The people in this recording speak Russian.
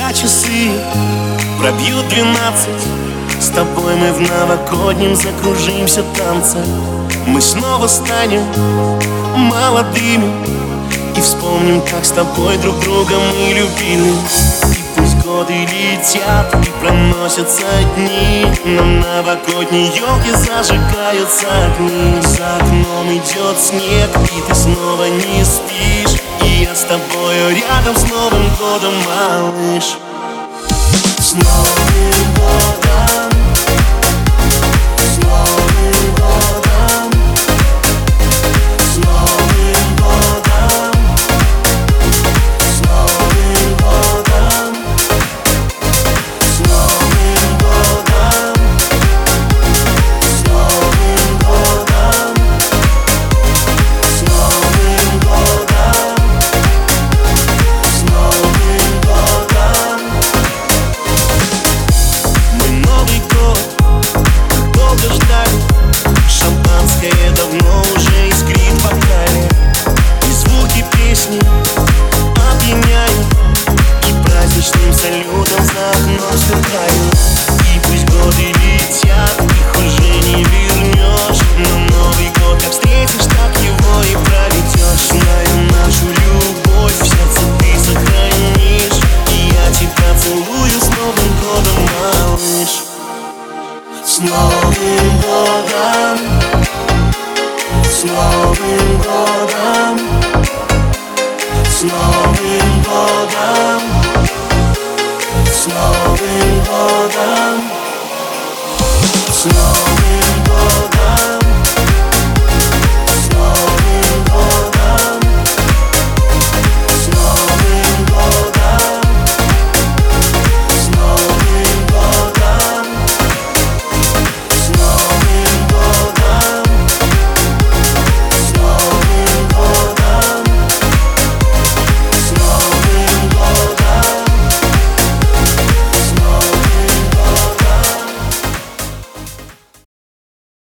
Когда часы пробьют 12, с тобой мы в новогоднем закружимся танце. Мы снова станем молодыми и вспомним, как с тобой друг друга мы любили. И пусть годы летят и проносятся дни, на новогодней елке зажигаются огни. За окном идет снег, и ты снова не спишь, и я с тобою рядом с Новым годом, малыш. С Новым годом, с Новым годом, с Новым годом, с Новым годом, с Новым годом, с Новым годом, с Новым годом, с Новым годом. Мы Новый год так долго ждали, шампанское давно уже искрит в бокале, и звуки песни опьяняют, и праздничным салютом за окном сверкают. И пусть годы летят, их уже не вернешь, но Новый год как встретишь, так его и проведешь. Знаю, нашу любовь в сердце ты сохранишь, и я тебя целую с Новым годом, малыш. С Новым годом, с Новым годом, с Новым годом, с Новым годом, с Новым годом.